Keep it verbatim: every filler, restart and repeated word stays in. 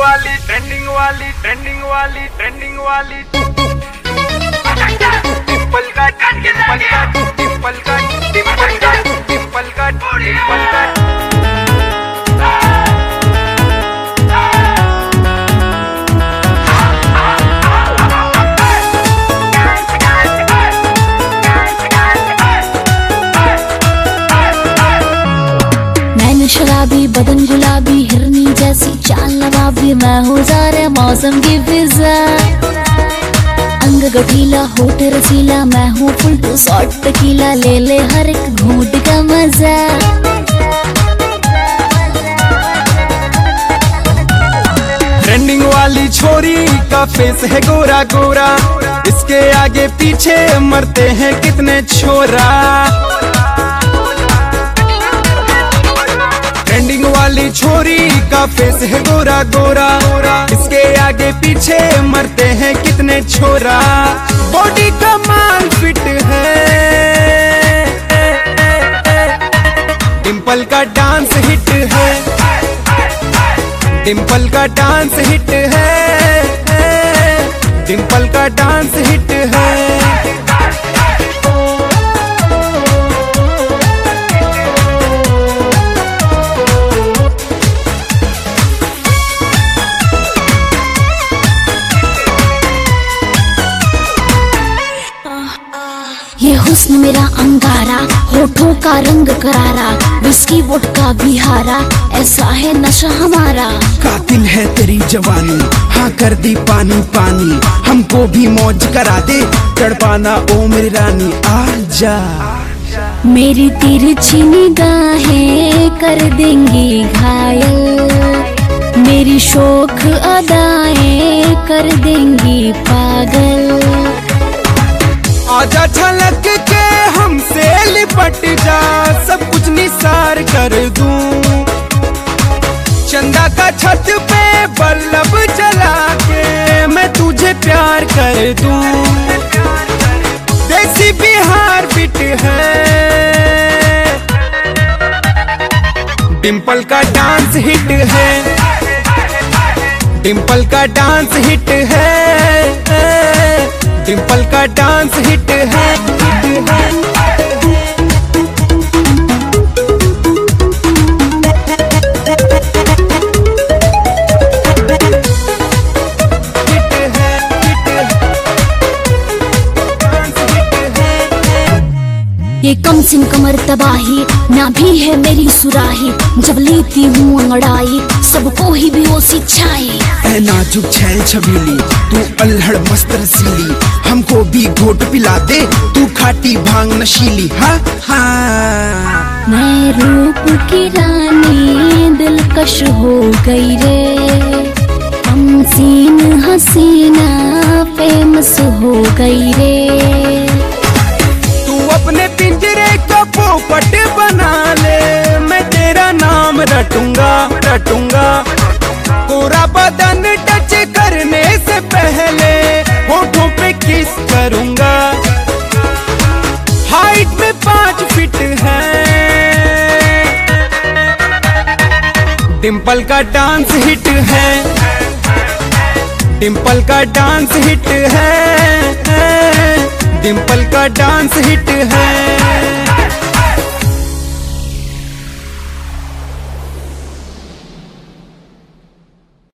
वाली ट्रेंडिंग वाली ट्रेंडिंग वाली ट्रेंडिंग वाली डिंपल का डिंपल का डिंपल का डिंपल का डिंपल का डिंपल का शराबी बदन गुलाबी हिरनी जैसी चाल नवाबी मैं हूँ ज़ारे मौसम की फिजा। अंग गठीला होठ रसीला मैं हूँ फुल टू शॉट टकीला ले ले हर एक घूंट का मजा। ट्रेंडिंग वाली छोरी का फेस है गोरा गोरा, इसके आगे पीछे मरते हैं कितने छोरा। ट्रेंडिंग वाली छोरी का फेस है गोरा गोरा, इसके आगे पीछे मरते हैं कितने छोरा। बॉडी का माल फिट है, डिंपल का डांस हिट है, डिंपल का डांस हिट है, डिंपल का डांस हिट है। ये हुस्न मेरा अंगारा, होठों का रंग करारा, विस्की वोडका बिहारा, ऐसा है नशा हमारा। कातिल है तेरी जवानी, हाँ कर दी पानी पानी, हमको भी मौज करा दे, तड़पाना ओ मेरी रानी आजा। मेरी तिरछी निगाहें कर देंगी घायल, मेरी शोख अदाएं कर देंगी पागल। आजा छलक के हमसे लिपट जा, सब कुछ निसार कर दूं। चंदा का छत पे बल्लभ जला के मैं तुझे प्यार कर दूं। देसी बिहार बिट है, डिंपल का डांस हिट है, डिंपल का डांस हिट है, डिंपल का डांस हिट है। ये कम सिम कमर तबाही ना भी है मेरी सुराही, जब लेती हूँ अंगड़ाई सबको ही बेहोशी छाई। ऐ नाजुक छैल छबीली तू अल्हड़ मस्त रसीली, हमको भी घोट पिला दे तू खाटी भांग नशीली। हाँ हाँ मैं रूप की रानी दिलकश हो गई रे, हम सीन हसीना फेमस हो गई रे। अपने पिंजरे का पोपट बना ले, मैं तेरा नाम रटूंगा रटूंगा। कोरा बदन टच करने से पहले होठों पे किस करूंगा। हाइट में पाँच फीट है, डिंपल का डांस हिट है, डिंपल का डांस हिट है, डिंपल का डांस हिट है।